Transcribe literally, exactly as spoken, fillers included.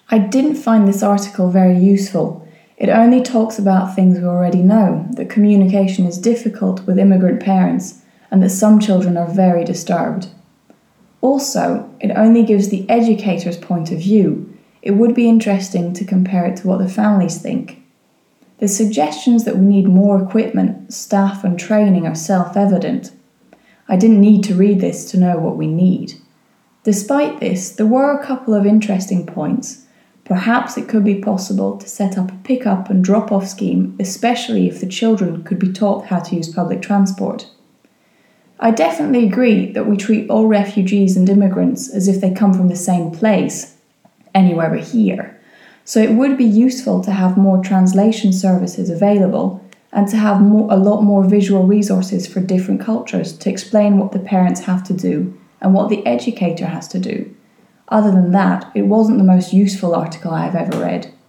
I didn't find this article very useful. It only talks about things we already know, that communication is difficult with immigrant parents, and that some children are very disturbed. Also, it only gives the educator's point of view. It would be interesting to compare it to what the families think. The suggestions that we need more equipment, staff and training are self-evident. I didn't need to read this to know what we need. Despite this, there were a couple of interesting points. Perhaps it could be possible to set up a pick-up and drop-off scheme, especially if the children could be taught how to use public transport. I definitely agree that we treat all refugees and immigrants as if they come from the same place, anywhere but here. So it would be useful to have more translation services available and to have more, a lot more visual resources for different cultures to explain what the parents have to do and what the educator has to do. Other than that, it wasn't the most useful article I have ever read.